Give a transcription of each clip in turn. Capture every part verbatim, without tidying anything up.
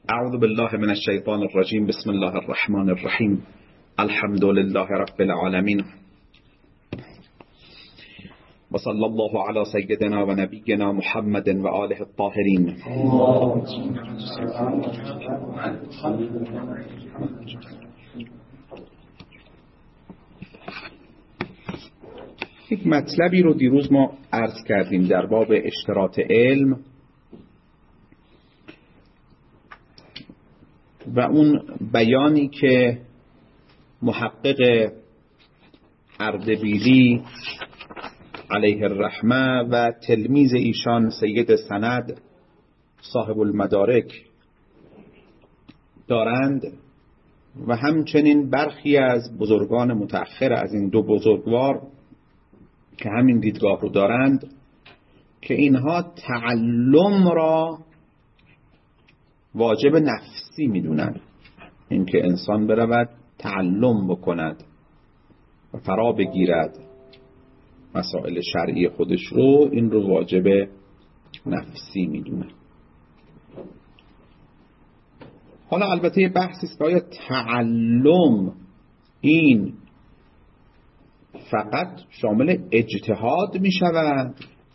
اعوذ بالله من الشیطان الرجیم. بسم الله الرحمن الرحیم. الحمد لله رب العالمین و صلی الله علی سیدنا و نبینا محمد و آله الطاهرین. یک مطلبی رو دیروز ما عرض کردیم در باب اشتراط علم و اون بیانی که محقق اردبیلی علیه الرحمه و تلمیذ ایشان سید سند صاحب المدارک دارند و همچنین برخی از بزرگان متأخر از این دو بزرگوار که همین دیدگاه رو دارند که اینها تعلم را واجب نفسی میدونند، اینکه انسان برود تعلم بکند و فرا بگیرد مسائل شرعی خودش رو، این رو واجب نفسی میدونند. حالا البته بحثی است که آیا تعلم این فقط شامل اجتهاد می شود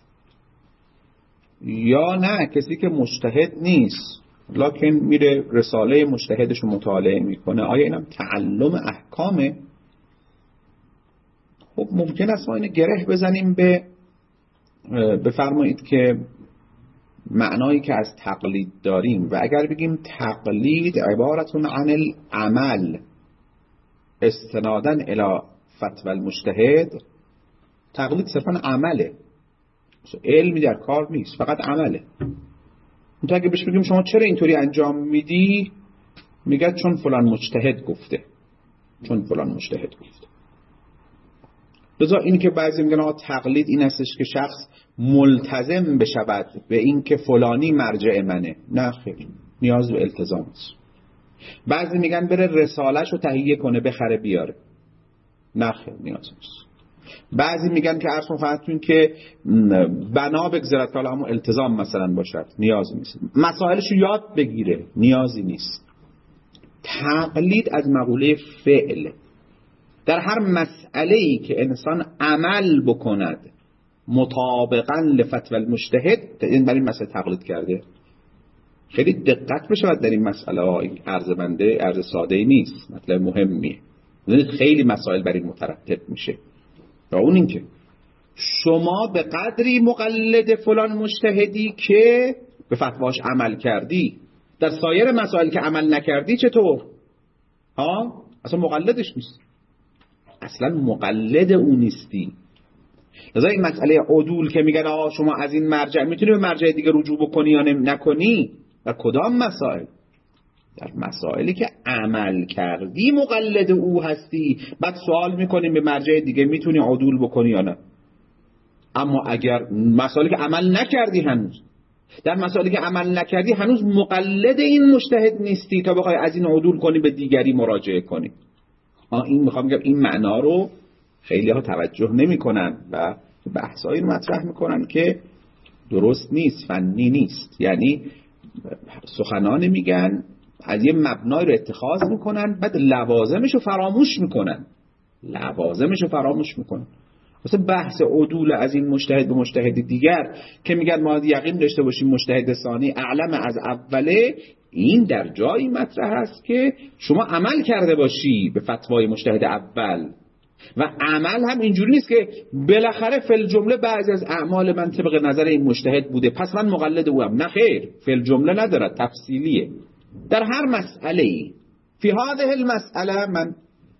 یا نه کسی که مجتهد نیست لکن میره رساله مجتهدش رو مطالعه میکنه آیا اینم تعلم احکامه؟ خب ممکن است ما اینو گره بزنیم به بفرمایید که معنایی که از تقلید داریم و اگر بگیم تقلید عبارتون عن العمل استنادن الی فتوى المجتهد، تقلید صرفا عمله، علمی در کار نیست، فقط عمله. اون اگه بهش بگیم شما چرا اینطوری انجام میدی، میگه چون فلان مجتهد گفته، چون فلان مجتهد گفته. لذا این که بعضی میگن آقا تقلید این هستش که شخص ملتزم بشود به این که فلانی مرجع منه، نه خیر، نیاز به التزام است. بعضی میگن بره رساله‌شو رو تهیه کنه بخره بیاره، نه خیر، نیاز نیست. بعضی میگن که عرض خدمتتون که بنا بگذارد که همون التزام مثلا باشد، نیازی نیست. مسائلش رو یاد بگیره، نیازی نیست. تقلید از مقوله فعل، در هر مسئله‌ای که انسان عمل بکند مطابقاً لفتوى المجتهد، این برای مسئله تقلید کرده. خیلی دقت بشود در این مسئله ها، این عرض بنده عرض ساده‌ای نیست، مطلب مهمیه. خیلی مسائل بر این مترتب میشه. و اون این که شما به قدری مقلد فلان مجتهدی که به فتواش عمل کردی، در سایر مسائل که عمل نکردی چطور؟ ها؟ اصلا مقلدش نیست، اصلا مقلد اون نیستی. لذا این مسئله عدول که میگن آقا شما از این مرجع میتونی به مرجع دیگه رجوع بکنی یا نکنی، در کدام مسائل؟ در مسائلی که عمل کردی مقلد او هستی. بعد سوال میکنیم به مرجع دیگه میتونی عدول بکنی یا نه. اما اگر مسائلی که عمل نکردی، هنوز در مسائلی که عمل نکردی هنوز مقلد این مجتهد نیستی تا بخوای از این عدول کنی به دیگری مراجعه کنی. این میخوام بگم این معنا رو خیلی ها توجه نمی کنن و بحثایی رو مطرح میکنن که درست نیست، فنی نیست. یعنی سخنان میگن از یه مبنای رو اتخاذ میکنن بعد لوازمش رو فراموش میکنن، لوازمش رو فراموش میکنن. مثلا بحث عدول از این مجتهد به مجتهد دیگر که میگن ما یقین داشته باشیم مجتهد ثانی اعلم از اوله، این در جایی مطرح است که شما عمل کرده باشی به فتوای مجتهد اول. و عمل هم اینجوری نیست که بالاخره فل جمله بعضی از اعمال من طبق نظر این مجتهد بوده پس من مقلد او هم. نه خیر، فل جمله ندارد، تفصیلیه. در هر مسئله ای فی هذه المسئله من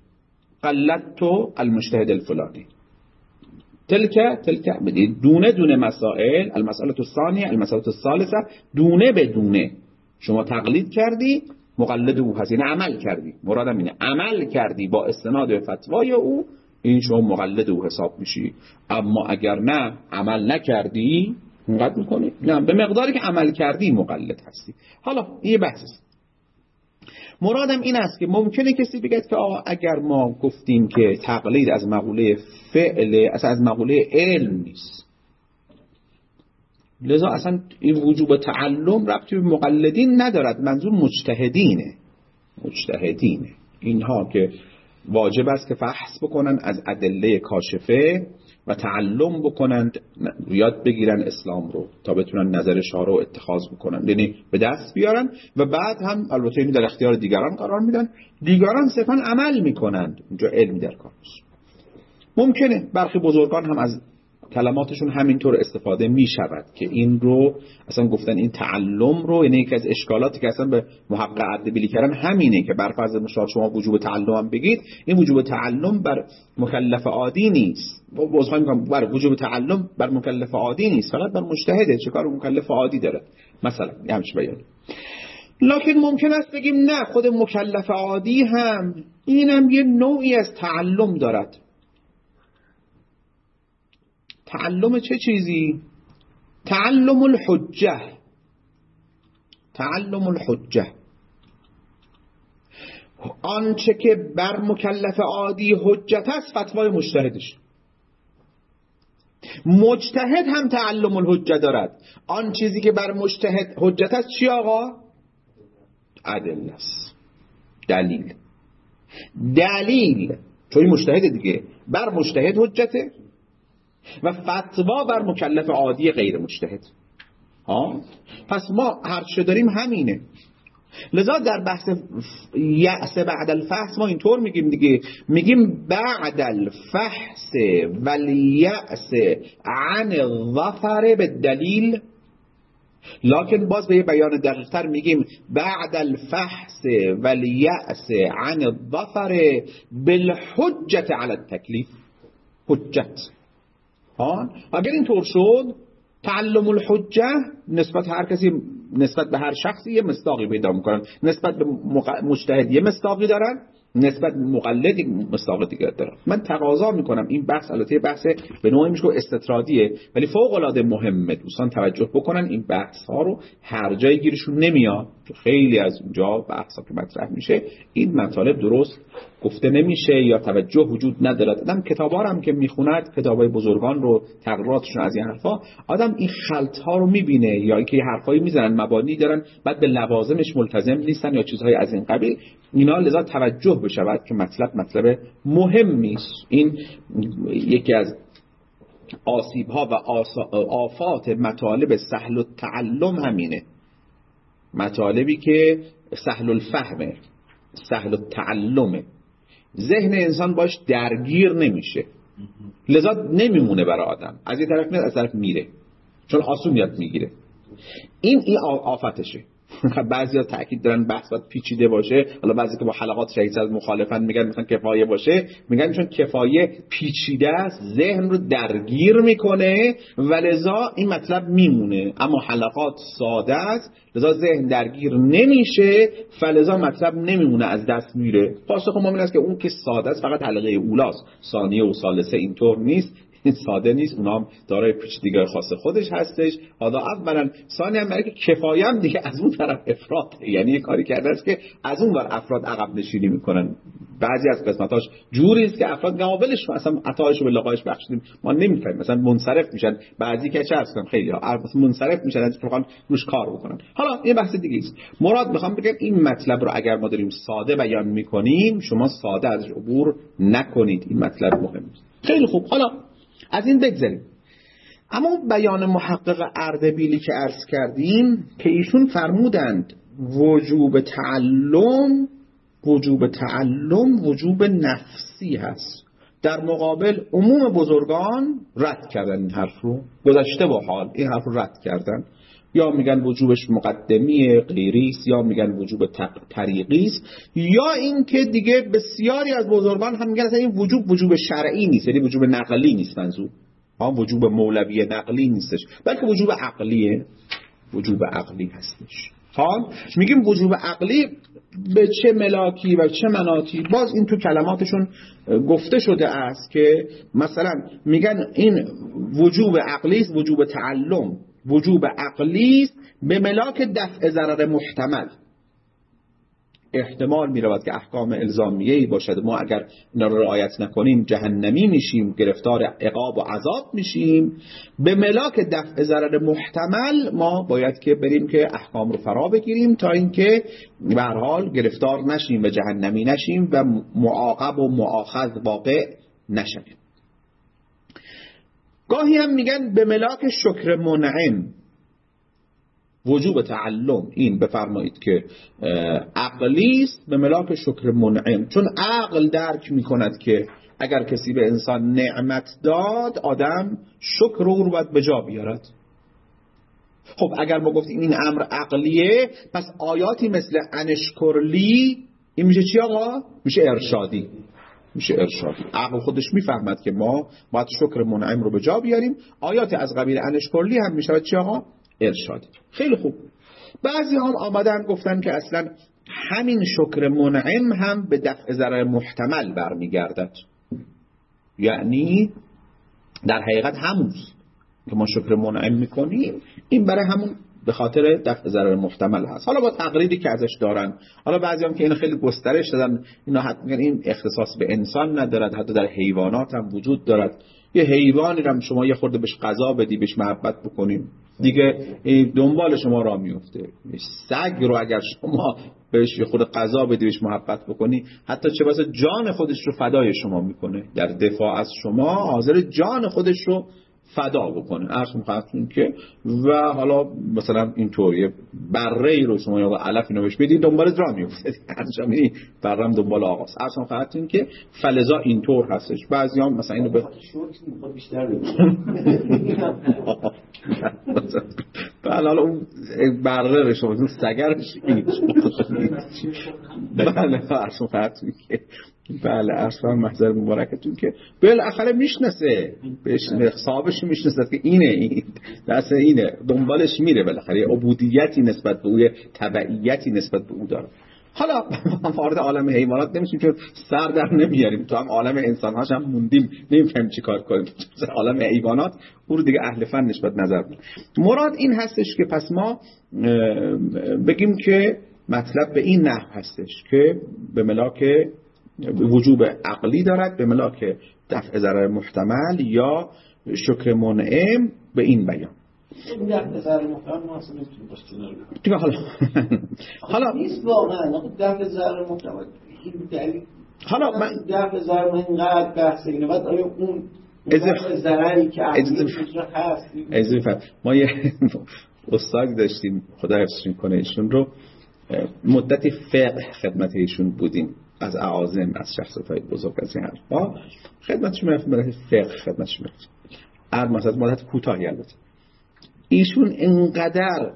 قلدت المجتهد الفلانی، تلک تلک دونه دونه مسائل، المسئله الثانیه المسئله الثالثه، دونه به دونه شما تقلید کردی، مقلد او هستی. نه عمل کردی، مرادم اینه عمل کردی با استناد به فتوای او، این شما مقلد او حساب میشی. اما اگر نه عمل نکردی اینقدر میکنی، نه به مقداری که عمل کردی مقلد هستی. حالا این بحث است. مرادم این است که ممکنه کسی بگه که آقا اگر ما گفتیم که تقلید از مقوله فعل، اصلا از مقوله علم نیست، لذا اصلا این وجوب تعلم ربطی به مقلدین ندارد، منظور مجتهدینه. مجتهدینه اینها که واجب است که فحص بکنن از ادله کاشفه و تعلم بکنند، یاد بگیرن اسلام رو تا بتونن نظر شارع رو اتخاذ بکنن، یعنی به دست بیارن و بعد هم البته این در اختیار دیگران قرار میدن، دیگران صرفا عمل میکنند، اونجا علمی در کار نیست. ممکنه برخی بزرگان هم از کلماتشون همینطور استفاده می شود که این رو اصلا گفتن این تعلم رو، یعنی یکی از اشکالاتی که اصلا به محقق اردبیلی کردن همینه که بر فرض مثال شما وجوب تعلم هم بگید، این وجوب تعلم بر مکلف عادی نیست. بازخواهی میکنم بر وجوب تعلم بر مکلف عادی نیست، فقط بر مجتهده. چه کار مکلف عادی داره مثلا همش بیان. لکن ممکن است بگیم نه، خود مکلف عادی هم اینم یه نوعی از تعلم دارد. تعلم چه چیزی؟ تعلم الحجه. تعلم الحجه آنچه که بر مکلف عادی حجت است فتوای مجتهدش. مجتهد هم تعلم الحجه دارد. آن چیزی که بر مجتهد حجت است چی آقا؟ ادله است، دلیل. دلیل چون مجتهد دیگه، بر مجتهد حجته و فتوا بر مکلف عادی غیر مجتهد. ها پس ما هر چه داریم همینه. لذا در بحث یأس بعد الفحص ما اینطور میگیم دیگه، میگیم بعد الفحص والیأس عن الظفر بالدلیل، لکن باز به یه بیان دقیق تر میگیم بعد الفحص والیأس عن الظفر بالحجة علی التکلیف. حجت ها اگر اینطور شد تعلم الحجه نسبت هر کسی، نسبت به هر شخصی یه مصداقی پیدا میکنن، نسبت به مجتهد یه مصداقی دارن، نسبت به مقلد مصداق دیگر دارن. من تقاضا میکنم این بحث البته بحث به نوعی میشه استطرادیه ولی فوق العاده مهمه، دوستان توجه بکنن این بحث ها رو هر جایی گیرشون نمیاد، خیلی از اونجا بحث ها که مطرح میشه این مطالب درست گفته نمیشه یا توجه وجود نداره. آدم کتابا رو هم که میخوند، کتابای بزرگان رو، تقریراتشون از این حرفا، آدم این خلط ها رو میبینه یا اینکه حرفایی میزنن مبانی دارن بعد به لوازمش ملتزم نیستن یا چیزهای از این قبیل، اینا لذا توجه بشود که مطلب مطلب مهمی است. این یکی از آسیب ها و آفات مطالب سهل التعلم همینه، مطالبی که سهل الفهمه، سهل التعلمه، ذهن انسان باش درگیر نمیشه، لذا نمیمونه برای آدم، از یه طرف میاد از طرف میره چون آسون یاد میگیره. این این آفتشه. بعضیا تاکید دارن بحث باید پیچیده باشه، حالا بعضی که با حلقات شهید از مخالفن میگن مثلا کفایه باشه، میگن چون کفایه پیچیده است ذهن رو درگیر میکنه و لذا این مطلب میمونه، اما حلقات ساده است لذا ذهن درگیر نمیشه فلذا مطلب نمیمونه، از دست میره. پاسخ ما این است که اون که ساده است فقط حلقه اولاست، ثانیه و ثالثه اینطور نیست، این ساده نیست، اونا هم دارای پیچیدگی خاص خودش هستش. حالا اولا ثانیا هم که کفایه هم دیگه از اون طرف افراط، یعنی یه کاری کرده است که از اون ور افراد عقب نشینی میکنن. بعضی از قسمتاش جوری است که افراد قابلش اصلا عطایش رو به لقایش بخشیدیم ما نمیفهمیم، مثلا منصرف میشن، بعضی که چه هستن خیلی ها منصرف میشن از بخوان روش کار بکنن. حالا یه بحث دیگه است. مراد میخوام بگم این مطلب رو اگر ما داریم ساده بیان میکنیم شما ساده ازش عبور نکنید، این مطلب مهمه. خیلی خوب، حالا از این بگذاریم. اما بیان محقق اردبیلی که عرض کردیم که ایشون فرمودند وجوب تعلم، وجوب تعلم وجوب نفسی هست، در مقابل عموم بزرگان رد کردن این حرف رو، گذشته با حال این حرف رو رد کردن، یا میگن وجوبش مقدمی غیریست، یا میگن وجوب طریقیست، یا اینکه دیگه بسیاری از بزرگان هم میگن اصلا این وجوب وجوب شرعی نیست، یعنی وجوب نقلی نیست، منظور ها وجوب مولوی نقلی نیستش بلکه وجوب عقلیه، وجوب عقلی هستش. حال میگیم وجوب عقلی به چه ملاکی و چه مناطی، باز این تو کلماتشون گفته شده است که مثلا میگن این وجوب عقلی است، وجوب تعلم وجوب عقلی است به ملاک دفع ضرر محتمل. احتمال می‌رود که احکام الزامیه‌ای باشد، ما اگر اینا رو رعایت نکنیم جهنمی میشیم، گرفتار عقاب و عذاب میشیم. به ملاک دفع ضرر محتمل ما باید که بریم که احکام رو فرا بگیریم تا اینکه به هر حال گرفتار نشیم و جهنمی نشیم و معاقب و مؤاخذ واقع نشیم. گاهی هم میگن به ملاک شکر منعم، وجوب تعلم این بفرمایید که عقلی است به ملاک شکر منعم، چون عقل درک میکند که اگر کسی به انسان نعمت داد آدم شکر رو باید به جا بیارد. خب اگر ما گفتیم این امر عقلیه، پس آیاتی مثل انشکرلی این میشه چی آقا؟ میشه ارشادی. میشه ارشادی. عقل خودش میفهمد که ما باید شکر منعم رو به جا بیاریم. آیات از قبیل انشکرلی هم میشه چی آقا؟ ارشادی. خیلی خوب. بعضی هم آمدن گفتن که اصلا همین شکر منعم هم به دفع ضرر محتمل برمیگردد، یعنی در حقیقت همونست که ما شکر منعم میکنیم، این برای همون به خاطر دفع ضرر محتمل هست. حالا با تقریری که ازش دارن، حالا بعضی هم که اینو خیلی گسترش دادن، اینا حتی میگن این اختصاص به انسان ندارد، حتی در حیوانات هم وجود دارد. یه حیوانی رو شما یه خورده بهش غذا بدی، بهش محبت بکنیم، دیگه دنبال شما راه میفته. سگ رو اگر شما بهش یه خورده غذا بدی، بهش محبت بکنی، حتی چه بسا جان خودش رو فدای شما میکنه، در دفاع از شما حاضر جان خودش رو فدا بکنه. عرض می‌خواستم که و حالا مثلا اینطوریه بره‌ای رو شما یا علف اینو بهش بدید دنبال راه میفته، انجام میدی برام دنبال آقاست. عرض می‌خواستم که فلزا اینطور هستش. بعضیام مثلا اینو به شورت بیشتر بله حالا اون بره رو شما اون سگرش بله عرض می‌خواستم که بله اصلا محضر مبارکتون که بالاخره میشناسه، بهش حسابش میشناسه که اینه، این دست اینه، دنبالش میره، بالاخره عبودیتی نسبت به او، تبعیتی نسبت به او داره. حالا وارد عالم حیوانات نمیشیم چون سر در نمیاریم، تو هم عالم انسان هاش هم موندیم، نمیفهمیم چی کار کنیم. عالم حیوانات او رو دیگه اهل فن نسبت نظر بود. مراد این هستش که پس ما بگیم که مطلب به این نحو هستش که به ملاک وجوب عقلی دارد، به ملاک دفع ضرر محتمل یا شکر منعم به این بیان. دفع ضرر محتمل ما اصلا نمیتونیم باشه دیگه حالا حالا نیست واقعا دفع ضرر محتمل این دلیل. حالا من دفع ضرر اینقدر بحث اینه، بعد آیا اون دفع ضرری که عقلی هست اضافه ما یه استاد داشتیم خدا حفظشون کنه، ایشون رو مدتی فقه خدمت ایشون بودیم، از اعاظم، از شخصیت‌های بزرگ از این حرفا خدمتشون می‌رفتیم، برای فقه خدمتشون می‌رفتیم. هر مثلا مدت کوتاهی البته. ایشون انقدر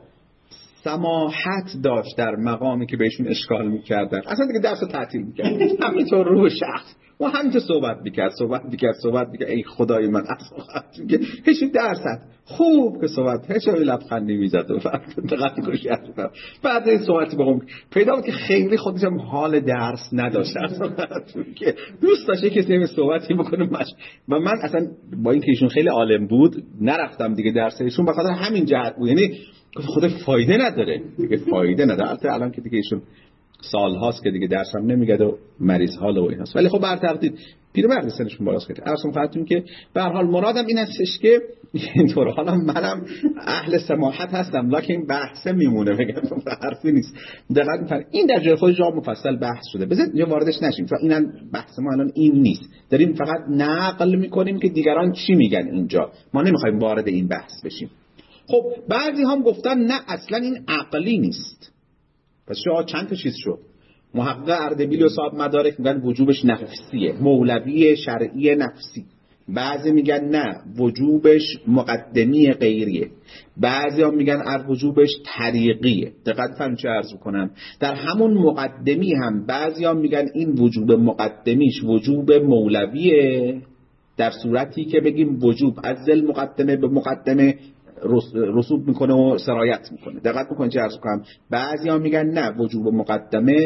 سماحت داشت در مقامی که بهشون اشکال می‌کردن، اصلا دیگه درس رو تعطیل می‌کرد، همینطور رو شخص و همینطور صحبت می‌کرد صحبت می‌کرد صحبت می‌کرد ای خدای من اصلا که هیچ درصد خوب که صحبت هیچ لبخندی می‌زد و دقت کشی کرد. بعد این صحبتی با هم پیدا بود که خیلی خودش هم حال درس نداشت، اصلا که دوست داشت کسی صحبتی بکنه مش و من اصلا با این که ایشون خیلی عالم بود نرفتم دیگه درس ایشون به خاطر همین جهت بود، یعنی خود فایده نداره دیگه، فایده نداره. البته الان که دیگه ایشون سال هاست که دیگه درس هم نمیگه و مریض حال و ایناست، ولی خب بر تقدیر پیرمرد سنشون بالاست کرد. ارسم خاطرتون که به هر حال مرادم این هستش که اینطور حالا منم اهل سماحت هستم لکن بحثه میمونه، بگم حرفی نیست. دقت می‌فرمایید این در جای خودش جا مفصل بحث شده، بذارید اینجا واردش نشیم چون اینا بحث ما الان این نیست، داریم فقط نقل میکنیم که دیگران چی میگن اینجا، ما نمیخوایم وارد این بحث بشیم. خب بعضی هم گفتن نه اصلا این عقلی نیست، پس شما چند تا چیز شد. محقق اردبیل و صاحب مدارک میگن وجوبش نفسیه، مولوی شرعی نفسی. بعضی میگن نه وجوبش مقدمی غیریه، بعضی هم میگن وجوبش طریقیه. دقت فرمایید چه عرض کنم، در همون مقدمی هم بعضی هم میگن این وجوب مقدمیش وجوب مولویه، در صورتی که بگیم وجوب از ذل مقدمه به مقدمه رسوب میکنه و سرایت میکنه. دقت بکنید چه عرض کنم. بعضی ها میگن نه وجوب مقدمه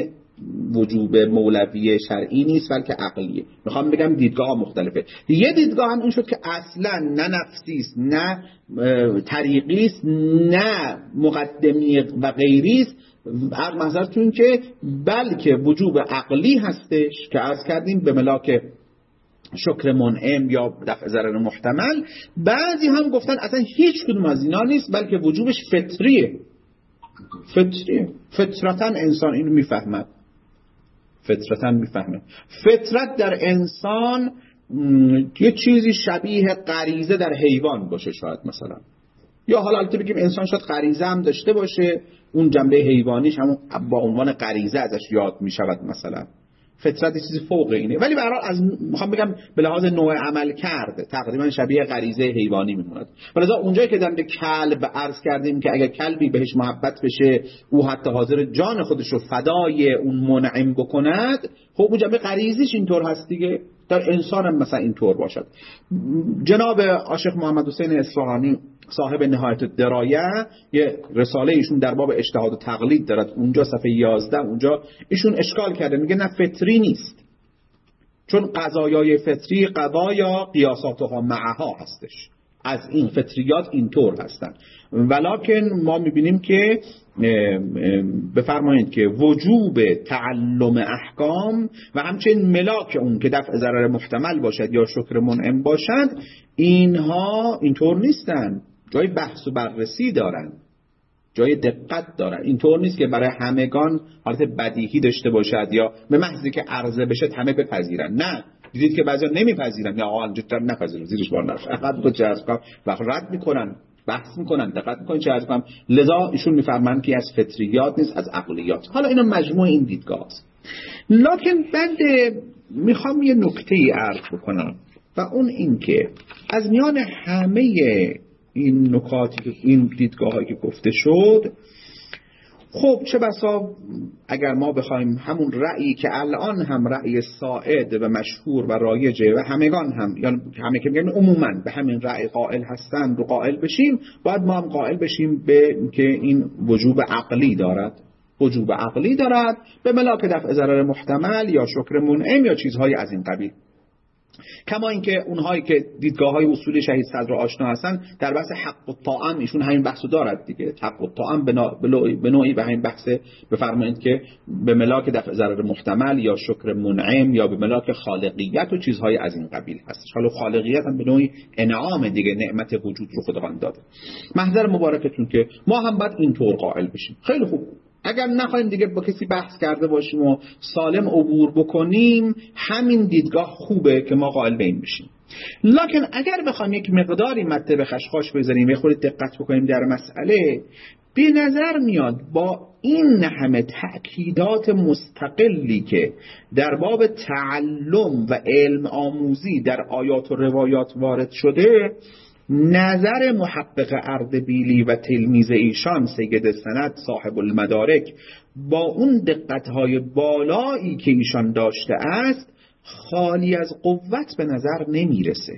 وجوب مولوی شرعی نیست بلکه عقلیه. میخوام بگم دیدگاه مختلفه. یه دیدگاه هم این شد که اصلا نه نفسی است، نه طریقی است، نه مقدمی و غیری است، از نظرتون که بلکه وجوب عقلی هستش که عرض کردیم به ملاک شکر منعم یا دفع ضرر محتمل. بعضی هم گفتن اصلا هیچ کدوم از اینا نیست بلکه وجوبش فطریه. فطریه، فطرتا انسان اینو میفهمد، فطرتا میفهمه. فطرت در انسان یه چیزی شبیه غریزه در حیوان باشه شاید مثلا، یا حالا البته بگیم انسان شاید غریزه هم داشته باشه، اون جنبه حیوانیش همون با عنوان غریزه ازش یاد میشود مثلا. فطرت چیزی فوق اینه، ولی به هر حال از میخوام بگم به لحاظ نوع عمل کرده تقریبا شبیه غریزه حیوانی میموند. ولذا اونجایی که در کلب عرض کردیم که اگر کلبی بهش محبت بشه او حتی حاضر جان خودش رو فدای اون منعم بکند، خب اون جنبه غریزیش اینطور هست دیگه. در انسان هم مثلا اینطور باشد. جناب عاشق محمد حسین اصفهانی صاحب نهایت الدرایه یه رساله ایشون در باب اجتهاد و تقلید دارد، اونجا صفحه یازده اونجا ایشون اشکال کرده، میگه نه فطری نیست، چون قضایای فطری قضایا قیاساتها معها هستش، از این فطریات اینطور هستن. ولکن ما میبینیم که بفرمایید که وجوب تعلم احکام و همچنین ملاک اون که دفع ضرر محتمل باشد یا شکر منعم باشد، اینها اینطور نیستن، جای بحث و بررسی دارن، جای دقت دارن. اینطور نیست که برای همگان حالت بدیهی داشته باشد یا به محضی که عرضه بشه همه بپذیرن. نه، دیدید که بعضیا نمیپذیرن یا آقا جدا نپذیرن، زیرش بار نرفت، فقط میگه چه از کام و رد میکنن، بحث میکنن، دقت میکنن چه از کام. لذا ایشون میفرمایند که از فطریات نیست، از عقلیات. حالا اینا مجموع این دیدگاه است. لکن بعد میخوام یه نکته‌ای عرض بکنم و اون این که از میان همه این نکاتی که این دیدگاهایی که گفته شد، خب چه بسا اگر ما بخوایم همون رأیی که الان هم رأی سائد و مشهور و رایجه و همگان هم یعنی همه که میگن عموما به همین رأی قائل هستن رو قائل بشیم، باید ما هم قائل بشیم به که این وجوب عقلی دارد، وجوب عقلی دارد به ملاک دفع ضرر محتمل یا شکر منعم یا چیزهای از این قبیل. کما اینکه اونهایی که دیدگاه‌های اصول شهید صدر آشنا هستن در بحث حق و طاعن ایشون همین بحثو دارد دیگه. حق و طاعن به نوعی به همین بحث بفرمایید که به ملاک دفع ضرر محتمل یا شکر منعم یا به ملاک خالقیت و چیزهای از این قبیل هستش. حالا خالقیت هم به نوعی انعام دیگه، نعمت وجود رو خداوند داده. محضر مبارکتون که ما هم باید اینطور قائل بشیم. خیلی خوب، اگر نخواهیم دیگه با کسی بحث کرده باشیم و سالم عبور بکنیم، همین دیدگاه خوبه که ما قائل به این بشیم. لکن اگر بخوایم یک مقداری مته به خشخاش بزنیم و خود دقت بکنیم در مسئله، به نظر میاد با این همه تأکیدات مستقلی که در باب تعلم و علم آموزی در آیات و روایات وارد شده، نظر محقق اردبیلی و تلمیذ ایشان سید سند صاحب المدارک با اون دقت‌های بالایی که ایشان داشته است خالی از قوت به نظر نمیرسه.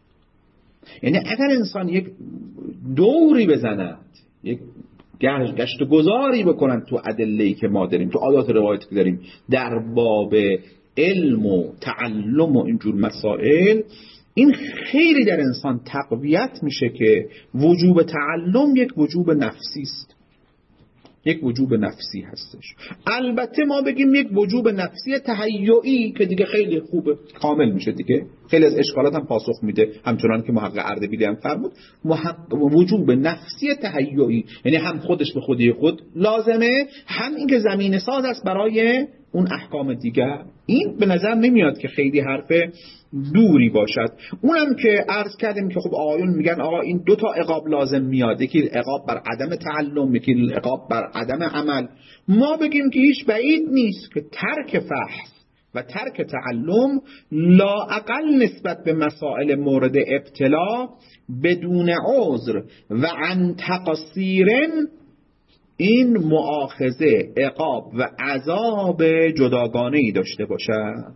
یعنی اگر انسان یک دوری بزند، یک گشت گذاری بکنن تو ادله‌ای که ما داریم، تو آیات روایاتی که داریم در باب علم و تعلم و اینجور مسائل، این خیلی در انسان تقویت میشه که وجوب تعلم یک وجوب نفسی است، یک وجوب نفسی هستش. البته ما بگیم یک وجوب نفسی تهیعی که دیگه خیلی خوبه، کامل میشه دیگه، خیلی از اشکالات هم پاسخ میده، همچنان که محقق اردبیلی هم فرمود وجوب نفسی تهیعی، یعنی هم خودش به خودی خود لازمه، هم این که زمینه ساز است برای اون احکام دیگر. این به نظر نمیاد که خیلی حرف دوری باشد. اونم که عرض کردیم که خب آقایون میگن آقا این دو تا عقاب لازم میاد، یکی عقاب بر عدم تعلم، یکی عقاب بر عدم عمل. ما بگیم که هیچ بعید نیست که ترک فحص و ترک تعلم لااقل نسبت به مسائل مورد ابتلا بدون عذر و عن تقصیرن این مؤاخذه، عقاب و عذاب جداگانه‌ای داشته باشد.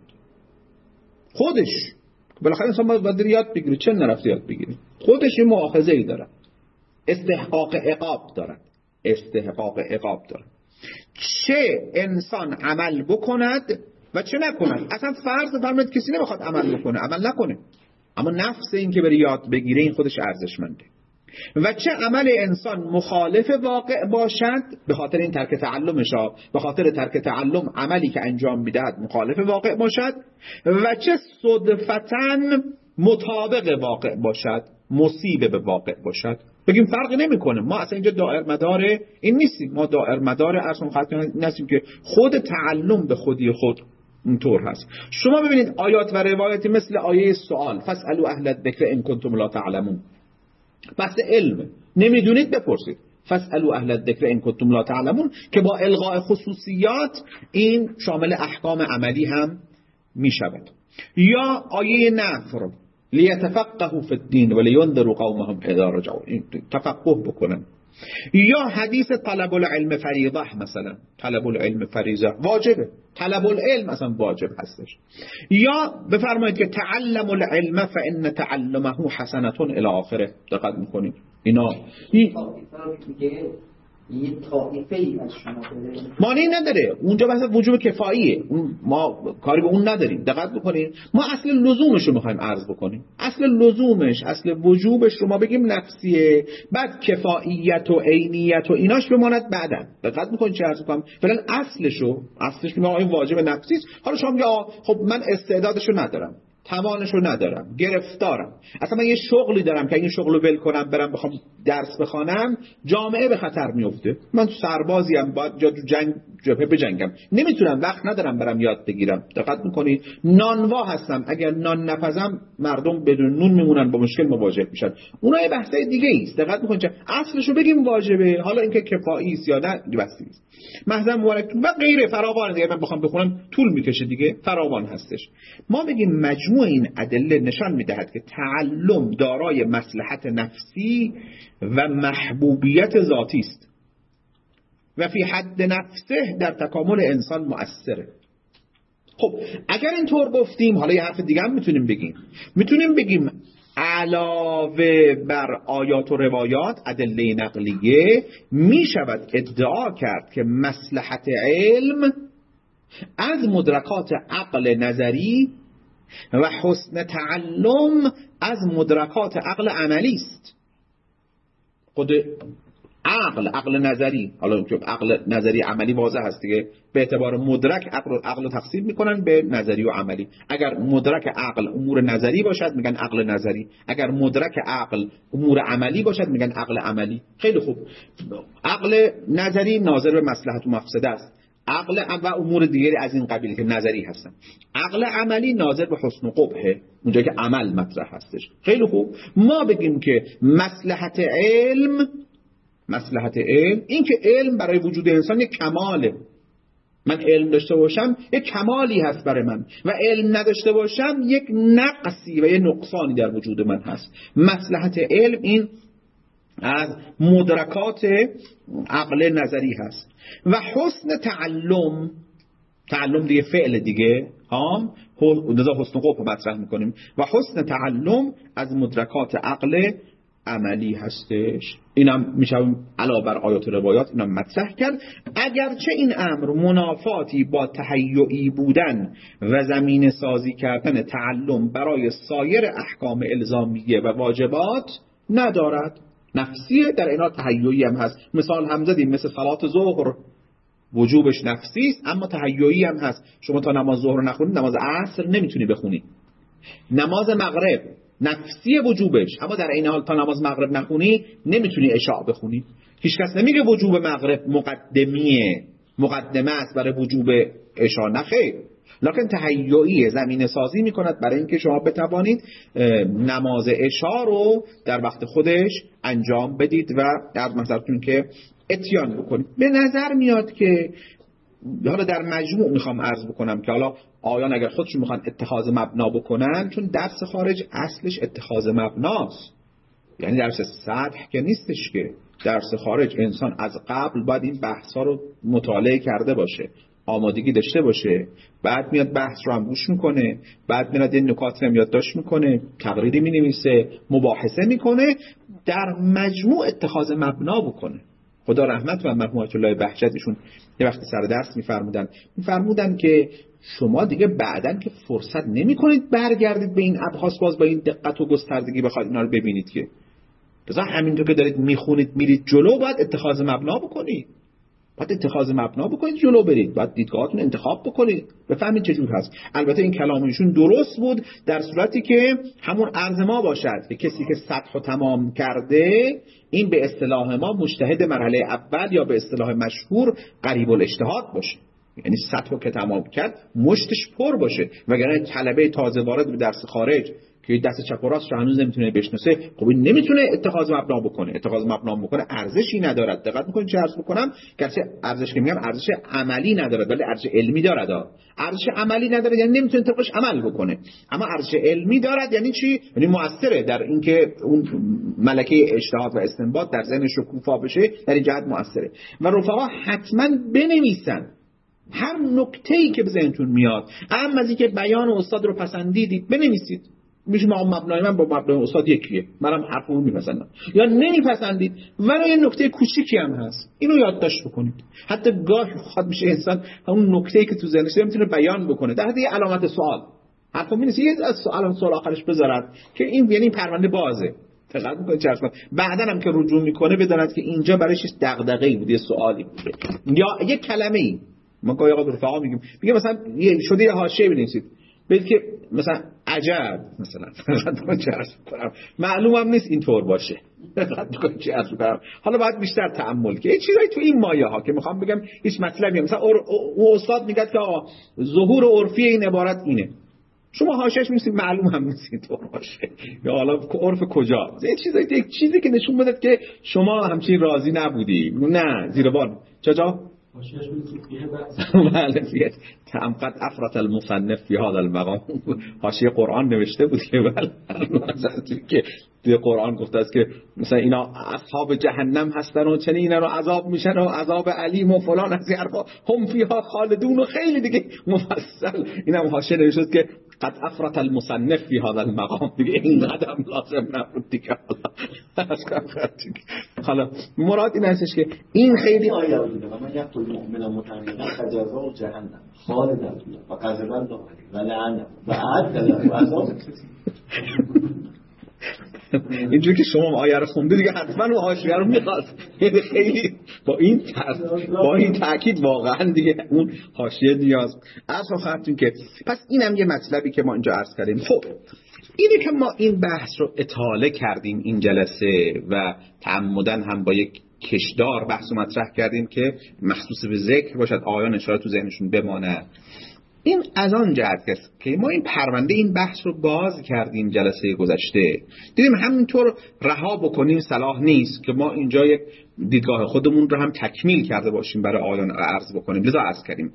خودش بالاخره انسان باید یاد بگیره، چه نرفت یاد بگیره، خودش این مؤاخذه‌ای داره، استحقاق عقاب داره، استحقاق عقاب داره. چه انسان عمل بکند و چه نکند. اصلا فرض بفرمایید کسی نمیخواد عمل بکنه، عمل نکنه، اما نفس این که بره یاد بگیره این خودش ارزشمنده. و چه عمل انسان مخالف واقع باشد، به خاطر این ترک تعلمش ها، به خاطر ترک تعلم عملی که انجام میدهد مخالف واقع باشد، و چه صدفتاً مطابق واقع باشد، مصیبه به واقع باشد. بگیم فرقی نمیکنه، ما اصلا اینجا دائر مدار این نیستیم، ما دائر مدار اصلا خاطر نستیم که خود تعلم به خودی خود اینطور هست. شما ببینید آیات و روایتی مثل آیه سوال فاسألوا اهل الذکر ان کنتم لا تعلمون، بحث علم، نمیدونید بپرسید. فاسألوا اهل الذکر ان کنتم لا تعلمون که با الغاء خصوصیات این شامل احکام عملی هم می شود. یا آیه نفر لیتفقهوا فی الدین ولینذروا قومهم اذا رجعوا، تفقه بکنن. یا حدیث طلب العلم فریضه، مثلا طلب العلم فریضه واجبه، طلب العلم اصلا واجب هستش. یا بفرمایید که تعلم العلم فان تعلمه حسنه الی آخره. دقت میکنید اینا این یه طائفه ای از شما بده معنی نداره، اونجا بحث وجوب کفاییه، اون ما کاری به اون نداریم. دقت بکنید ما اصل لزومش رو میخوایم عرض بکنیم، اصل لزومش، اصل وجوبش رو ما بگیم نفسیه، بعد کفاییت و عینیت و ایناش بماند بعداً. دقت بکنید چه عرض کنم، فعلا اصلشو اصلش میگم این واجب نفسی است. حالا شما میگه خب من استعدادشو ندارم، توانشو ندارم، گرفتارم، اصلا من یه شغلی دارم که این شغلو ول کنم برم بخوام درس بخوانم جامعه به خطر میفته، من تو سربازیم باید جا تو جنگ جبهه بجنگم، نمیتونم، وقت ندارم برم یاد بگیرم. دقت میکنید نانوا هستم، اگر نان نپزم مردم بدون نون میمونن، با مشکل مواجه میشن. اونها یه بحثای دیگه ایست. دقت میکنید اصلشو بگیم واجبه، حالا اینکه کفایی است یا نه بحثی است. محضر مبارک و غیره فراوان دیگه، من بخوام بخونم طول میکشه دیگه، فراوان هستش. ما بگیم مجموع این ادله نشان میدهد که تعلم دارای مصلحت نفسی و محبوبیت ذاتی است و فی حد نفسه در تکامل انسان مؤثره. خب اگر اینطور گفتیم، حالا یه حرف دیگه هم میتونیم بگیم، میتونیم بگیم علاوه بر آیات و روایات ادله نقلیه میشود ادعا کرد که مصلحت علم از مدرکات عقل نظری و حسن تعلم از مدرکات عقل عملی است. خود عقل عقل نظری، حالا که عقل نظری عملی واضح هست دیگه، به اعتبار مدرک عقل عقل تقسیم میکنن به نظری و عملی. اگر مدرک عقل امور نظری باشد میگن عقل نظری، اگر مدرک عقل امور عملی باشد میگن عقل عملی. خیلی خوب، عقل نظری ناظر به مصلحت و مفسده است، عقل و امور دیگری از این قبیل که نظری هستن. عقل عملی ناظر به حسن و قبحه، اونجا که عمل مطرح هستش. خیلی خوب، ما بگیم که مصلحت علم، مصلحت علم این که علم برای وجود انسان یک کماله. من علم داشته باشم یک کمالی هست برای من، و علم نداشته باشم یک نقصی و یک نقصانی در وجود من هست. مصلحت علم این از مدرکات عقل نظری هست. و حسن تعلم، تعلم دیگه فعل دیگه، هم نظر حسن قبح مطرح میکنیم، و حسن تعلم از مدرکات عقل عملی هستش. اینم میشه علاوه بر آیات و روایات اینم مطرح کرد. اگرچه این امر منافاتی با تهیعی بودن و زمین سازی کردن تعلم برای سایر احکام الزامیه و واجبات ندارد، نفسیه در اینا تهیعی هم هست. مثال هم زدیم، مثل صلات ظهر وجوبش نفسی است اما تهیعی هم هست. شما تا نماز ظهر نخونید نماز عصر نمیتونی بخونی. نماز مغرب نفسی وجوبش، اما در این حال تا نماز مغرب نخونی نمیتونی عشاء بخونی. هیچ کس نمیگه وجوب مغرب مقدمیه، مقدمه است برای وجوب عشاء، نه خیر، لکن تهیعی زمینه سازی میکند برای اینکه شما بتوانید نماز عشاء رو در وقت خودش انجام بدید و در منظرتون که اتیان بکنید. به نظر میاد که حالا در مجموع میخوام عرض بکنم که حالا آیان اگر خودشون میخوان اتخاذ مبنا بکنن، چون درس خارج اصلش اتخاذ مبناست، یعنی درس سطح که نیستش که درس خارج انسان از قبل باید این بحث ها رو مطالعه کرده باشه، آمادگی داشته باشه، بعد میاد بحث رو هم گوش میکنه، بعد میاد این نکات رو هم یادداشت میکنه، تقریری مینویسه، مباحثه میکنه، در مجموع اتخاذ مبنا بکنه. خدا رحمت و مرحوم آیت الله بهجت ایشون یه وقت سر درس میفرمودن میفرمودن که شما دیگه بعدن که فرصت نمی‌کنید برگردید به این ابحاث باز با این دقت و گستردگی بخواید اینا رو ببینید که بذار همینطور که دارید میخونید میرید جلو باید اتخاذ مبنا بکنید باید اتخاذ مبنا بکنید جلو برید باید دیدگاهاتون انتخاب بکنید بفهمید چه جور هست. البته این کلام ایشون درست بود در صورتی که همون عرض ما باشد که کسی که سطح تمام کرده این به اصطلاح ما مجتهد مرحله اول یا به اصطلاح مشهور قریب الاجتهاد باشه، یعنی سطح که تمام کرد مشتش پر باشه، وگرنه طلبه تازه وارد به درس خارج که دست چپ و راست رو هنوز نمیتونه بشناسه خب این نمیتونه اتخاذ مبنا بکنه. اتخاذ مبنا بکنه ارزشی ندارد. دقت میکنید چه عرض بکنم؟ گرچه ارزش که میگم ارزش عملی ندارد ولی ارزش علمی دارد. ارزش عملی نداره یعنی نمیتونه طبقش عمل بکنه، اما ارزش علمی دارد. یعنی چی؟ یعنی مؤثره در اینکه اون ملکه اجتهاد و استنباط در ذهن شکوفا بشه، در این جهت مؤثره. و رفقا حتما بنویسن هر نکته‌ای که به ذهنتون میاد، اما از اینکه بیان استاد رو پسندیدید بنویسید. میشه ما مبنای من با مبنای استاد یکیه، منم حرفمو میپسندم، یا نمیپسندید ولی یه نکته کوچیکی هم هست اینو یادداشت بکنید. حتی گاهی خود میشه انسان همون نکته‌ای که تو ذهنش نمیتونه بیان بکنه در حد یه علامت سوال حرفو می‌نویسه، یه از سوال سوال آخرش بذارد که این یعنی پرونده بازه. دقت می‌کنید چه اصلا بعدن هم که رجوع میکنه بداند که اینجا برایش دغدغه‌ای بود، یه سوالی بوده یا یه کلمه‌ای. ما گاهی اوقات رفقا میگیم میگه مثلا یه شده یه حاشیه بنویسید بگید که مثلا عجب مثلا معلوم هم نیست اینطور باشه. حالا باید بیشتر تأمل که یه چیزایی تو این مایه ها که میخوام بگم هیچ مطلبی مثلا او استاد میگه که آقا ظهور عرفی این عبارت اینه، شما حاشیه‌اش می‌نویسید معلوم هم نیست اینطور باشه، یا حالا عرف کجا یه چیزایی یک چیزی که نشون بده که شما همچین راضی نبودی. نه زیر بار چجا حاشیه‌اش می‌نویسید بله تم قد افرط المصنف فی هذا المقام. حاشیه قرآن نوشته بود که بله که توی قرآن گفته است که مثلا اینا اصحاب جهنم هستن و چنین اینا رو عذاب میشن و عذاب علیم و فلان از این حرفا هم فیها خالدون و خیلی دیگه مفصل. اینم حاشیه نوشته که قد افرط المصنف فی هذا المقام، دیگه این قدم لازم نبود دیگه. حالا مراد این هستش که این خیلی آیه بوده و من یقتل مؤمنا متعمدا فجزاؤه جهنم خالدا فیها و غضب الله و لعنه و اعد له عذاب. اینجوری که شما آیه رو خوندید دیگه حتما اون حاشیه رو میخواد خیلی با این با این تاکید واقعا دیگه اون حاشیه نیاز اصلا خاطرتون که پس اینم یه مطلبی که ما اینجا عرض کردیم. خب اینه که ما این بحث رو اطاله کردیم این جلسه و تعمدن هم با یک کشدار بحث رو مطرح کردیم که مخصوص به ذکر باشد، آیان اشاره تو ذهنشون بمانه. این از آن جهت است که ما این پرونده این بحث رو باز کردیم جلسه گذشته، دیدیم همینطور رها بکنیم صلاح نیست که ما اینجا یک دیدگاه خودمون رو هم تکمیل کرده باشیم برای آیان عرض بکنیم، لذا عرض کردیم.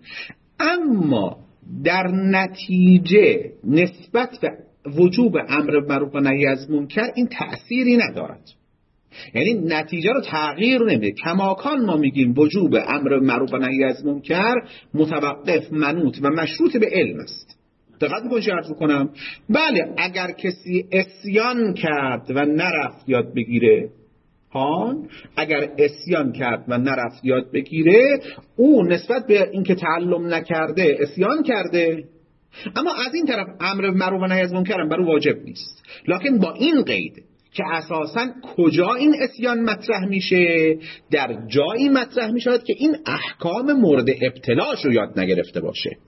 اما در نتیجه نسبت به وجوب امر معروف و نهی از منکر این تأثیری ندارد، یعنی نتیجه رو تغییر نمیده. کماکان ما میگیم وجوب امر معروف و نهی از منکر متوقف منوط و مشروط به علم است. دقت می‌کنید چه عرض کنم؟ بله اگر کسی عصیان کرد و نرفت یاد بگیره، ها اگر عصیان کرد و نرفت یاد بگیره او نسبت به اینکه تعلم نکرده عصیان کرده، اما از این طرف امر معروف و نهی از منکر هم بر او واجب نیست، لکن با این قید که اساساً کجا این عصیان مطرح میشه؟ در جایی مطرح میشه که این احکام مورد ابتلاش رو یاد نگرفته باشه،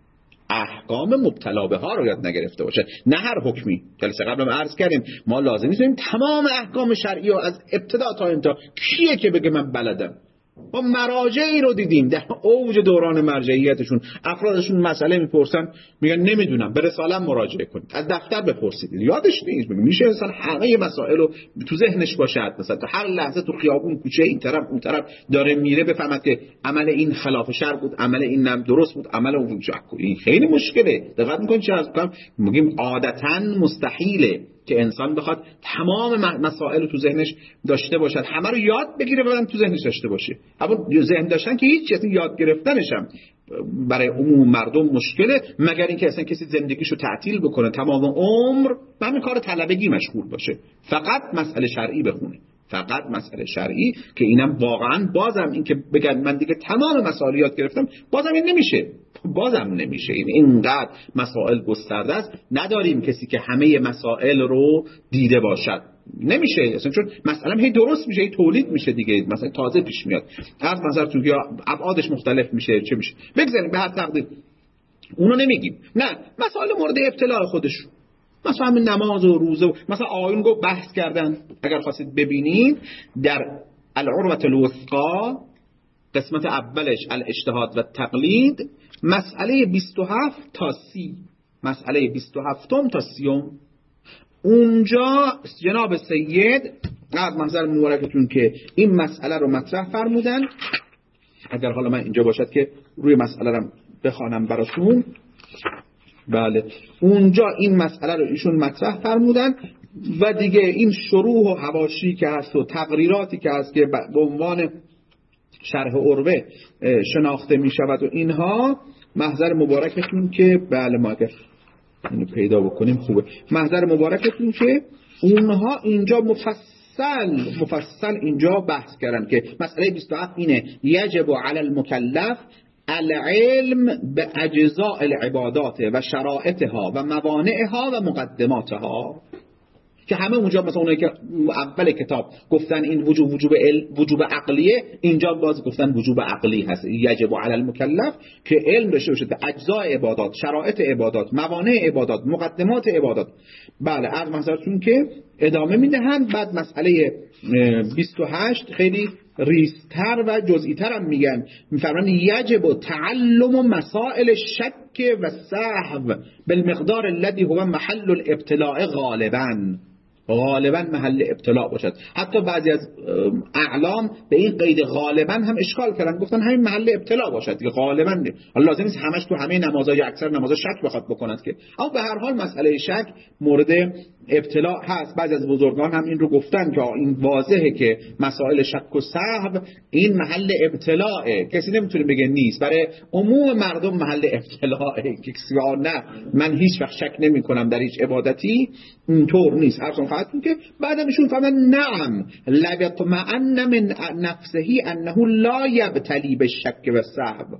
احکام مبتلا به ها رو یاد نگرفته باشه، نه هر حکمی. جلسه قبل ما عرض کردیم ما لازم نیست تمام احکام شرعی رو از ابتدا تا انتها کیه که بگه من بلدم. ما مراجعی رو دیدیم در اوج دوران مرجعیتشون افرادشون مسئله میپرسن میگن نمیدونم، به رساله مراجعه کنید، از دفتر بپرسید، یادش نیست. میشه انسان همه مسائل رو تو ذهنش باشد، مثلا هر لحظه تو خیابون کوچه این طرف اون طرف داره میره بفهمد که عمل این خلاف شرع بود، عمل این نم درست بود، عمل اون جاکو. این خیلی مشکله. دقت میکنید چه از کنم میگیم عادتاً مستحیله که انسان بخواد تمام مسائل رو تو ذهنش داشته باشد، همه رو یاد بگیره و بعد تو ذهنش داشته باشه. اما ذهن داشتن که هیچ چیزی یاد گرفتنش هم برای عموم مردم مشکله، مگر اینکه اصلا کسی زندگیشو تعطیل بکنه تمام عمر به همین کار طلبگی مشغول باشه، فقط مسئله شرعی بخونه، فقط مسئله شرعی که اینم واقعا بازم این که بگن من دیگه تمام مسائل یاد گرفتم، بازم این نمیشه، بازم نمیشه. این اینقدر مسائل گسترده است، نداریم کسی که همه مسائل رو دیده باشد، نمیشه اصلا، چون مسئله هی درست میشه، هی تولید میشه دیگه، مثلا تازه پیش میاد از مثلا تو یا ابعادش مختلف میشه، چه میشه بگذاریم به هر تقدیر اونو نمیگیم. نه، مسائل مورد ابتلاع خودش، مثلا همین نماز و روزه و مثلا آیون گفت بحث کردن، اگر خواستید ببینید در العروة الوثقی قسمت اولش الاجتهاد و تقلید، مسئله بیست و هفت تا سی، مسئله بیست و هفت تا سی، اونجا جناب سید از منظر مبارکتون که این مسئله رو مطرح فرمودن. اگر حالا من اینجا باشد که روی مسئله رو بخوانم براتون. بله، اونجا این مسئله رو ایشون مطرح فرمودن و دیگه این شروح و حواشی که هست و تقریراتی که هست که به عنوان شرح عروه شناخته می شود و اینها، محضر مبارکتون که بله ما اگر اینو پیدا بکنیم خوبه، محضر مبارکتون که اونها اینجا مفصل مفصل اینجا بحث کردن که مسئله بیست و هفت اینه یجب علی المکلف العلم به اجزاء العبادات و شرائطها و موانعها و مقدماتها، که همه اونجا مثلا اونایی که اول کتاب گفتن این وجوب وجوب وجوب عقلیه، اینجا باز گفتن وجوب عقلی هست، یجب علی المکلف که علم داشته باشه به اجزاء عبادات، شرائط عبادات، موانع عبادات، مقدمات عبادات. بله، از منظرتون که ادامه میدهند. بعد مسئله بیست و هشت خیلی ریزتر و جزئی‌تر هم میگن، میفرمان یجب تعلم مسائل شک و سهو بالمقدار الذي هو محل الابتلاء غالبا، غالبا محل ابتلاء باشد. حتی بعضی از اعلام به این قید غالبا هم اشکال کردن، گفتن همین محل ابتلاء باشد که غالبا نه، لازم نیست همش تو همه نمازها یا اکثر نمازها شک بخواد بکنند که، اما به هر حال مسئله شک مورد ابتلاء هست. بعضی از بزرگان هم این رو گفتن که این واضحه که مسائل شک و سهو این محل ابتلاءه، کسی نمیتونه بگه نیست، برای عموم مردم محل ابتلاءه که کسی نه من هیچ وقت شک نمی کنم در هیچ عبادتی، اینطور نیست. ارسان خواهدتون که بعدم ایشون فرمان نعم لَيَطْمَئَنَّ من نفسه انه لا یبتلی بالشک و سهو،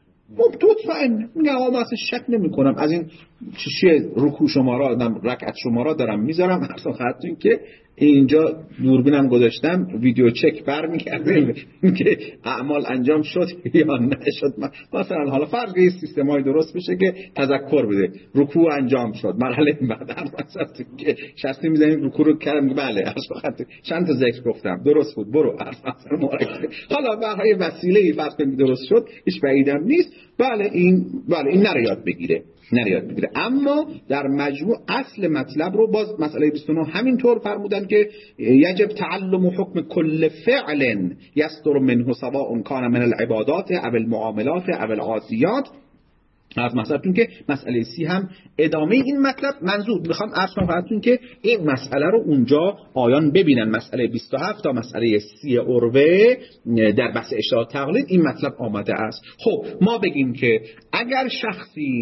مطمئن میگه آقا من اصلا شک نمی کنم از این چیه رکوع شمارا رکعت شمارا دارم میذارم. اصلا خاطرین که اینجا دوربینم گذاشتم ویدیو چک برمی‌کردیم که اعمال انجام شد یا نشد. مثلا حالا فرض کنید سیستمای درست بشه که تذکر بده رکوع انجام شد، مرحله بعد هر مثلا که شخصی میزنید رکوع رو کردم بله اصلا چند تا ذکر گفتم درست بود برو اصلا مرکب. حالا به هر وسیله فرض کنید درست شد، هیچ بعیدم نیست. بله این بله این نره یاد بگیره نره یاد بگیره. اما در مجموع اصل مطلب رو باز مسئله بیست و نه همینطور فرمودن که یجب تعلم حکم کل فعل یستر منه سواء کان من العبادات او المعاملات او العادیات. از مثلا که مسئله سی هم ادامه این مطلب منظور میخوام عرض کنم خدمتتون که این مسئله رو اونجا آیان ببینن. مسئله بیست و هفت تا مسئله سی عروه در بحث اجتهاد تقلید این مطلب آمده است. خب ما بگیم که اگر شخصی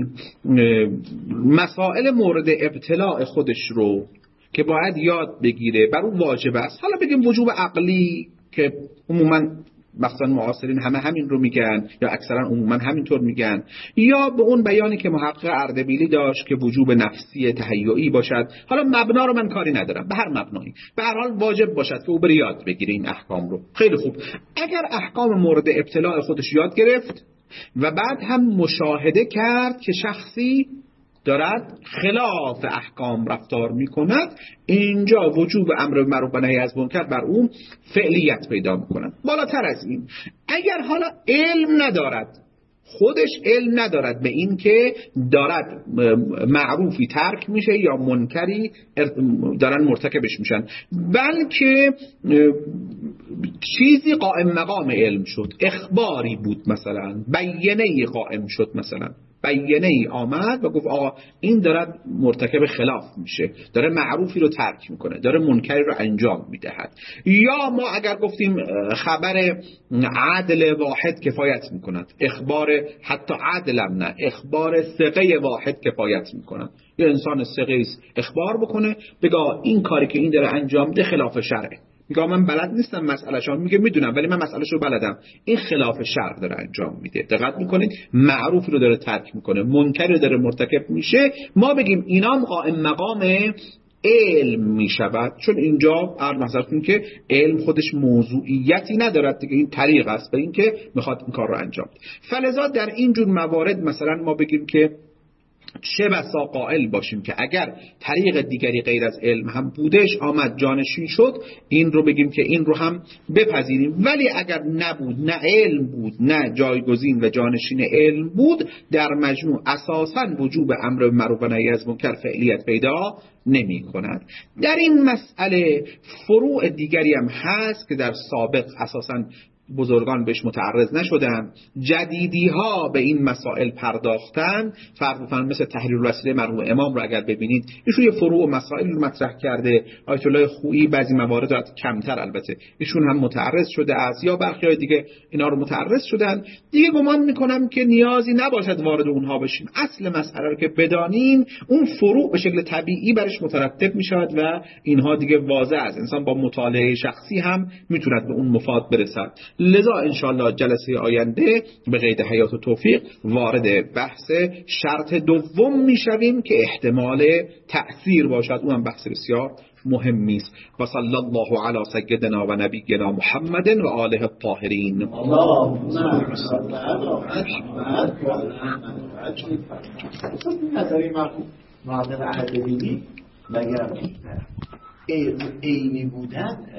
مسائل مورد ابتلاع خودش رو که باید یاد بگیره بر اون واجب است، حالا بگیم وجوب عقلی که عموما مثلا معاصرین همه همین رو میگن یا اکثرا عموما همینطور میگن، یا به اون بیانی که محقق اردبیلی داشت که وجوب نفسی تهیعی باشد. حالا مبنا رو من کاری ندارم، به هر مبنایی به هر حال واجب باشد که او بر یاد بگیره این احکام رو. خیلی خوب، اگر احکام مورد ابتلاع خودش یاد گرفت و بعد هم مشاهده کرد که شخصی دارد خلاف احکام رفتار می کند، اینجا وجوب امر معروف و نهی از منکر بر اون فعلیت پیدا می کند. بالاتر از این اگر حالا علم ندارد، خودش علم ندارد به این که دارد معروفی ترک میشه یا منکری دارن مرتکبش میشن، بلکه چیزی قائم مقام علم شد، اخباری بود، مثلا بیانه‌ای قائم شد، مثلا بیانه ای آمد و گفت آقا این دارد مرتکب خلاف میشه، داره معروفی رو ترک میکنه، داره منکری رو انجام میدهد. یا ما اگر گفتیم خبر عدل واحد کفایت میکند، اخبار حتی عدلم نه، اخبار ثقه واحد کفایت میکند. یه انسان ثقه است اخبار بکنه بگه این کاری که این داره انجام ده خلاف شرعه، میگه من بلد نیستم مسئله شما، میگه میدونم ولی من مسئله شو بلدم. این خلاف شرع داره انجام میده. دقت میکنید معروف رو داره ترک میکنه، منکر رو داره مرتکب میشه. ما بگیم اینام قائم مقام علم میشود، چون اینجا عرض نظرتون که علم خودش موضوعیتی ندارد دیگه، این طریق است به این که میخواد این کار رو انجام بده. فلذا در این جور موارد مثلا ما بگیم که چه بسا قائل باشیم که اگر طریق دیگری غیر از علم هم بودش آمد جانشین شد، این رو بگیم که این رو هم بپذیریم. ولی اگر نبود، نه علم بود نه جایگزین و جانشین علم بود، در مجموع اساساً وجوب امر معروف و نهی از منکر فعلیت پیدا نمی کند. در این مسئله فروع دیگری هم هست که در سابق اساساً بزرگان بهش متعرض نشدن، جدیدی ها به این مسائل پرداختن. فرض بفرمایید مثل تحریر الوسیله مرحوم امام رو اگر ببینید، ایشون یه فروع و مسائل رو مطرح کرده. آیت الله خویی بعضی موارد رو کمتر البته ایشون هم متعرض شده است، یا برخی دیگه اینا رو متعرض شدن. دیگه گمان میکنم که نیازی نباشد وارد اونها بشیم. اصل مسئله رو که بدانیم، اون فروع به شکل طبیعی برش مترتب میشود و اینها دیگه واضح است. انسان با مطالعه شخصی هم میتوند به اون مفاد برسد. لذا انشاءالله جلسه آینده به قید حیات و توفیق وارد بحث شرط دوم میشویم که احتمال تأثیر باشد. اونم بحث بسیار مهمی است. و صلی الله علی سیدنا و نبینا محمد و آله الطاهرین. اللهم صل علی محمد. مگر عینی بودن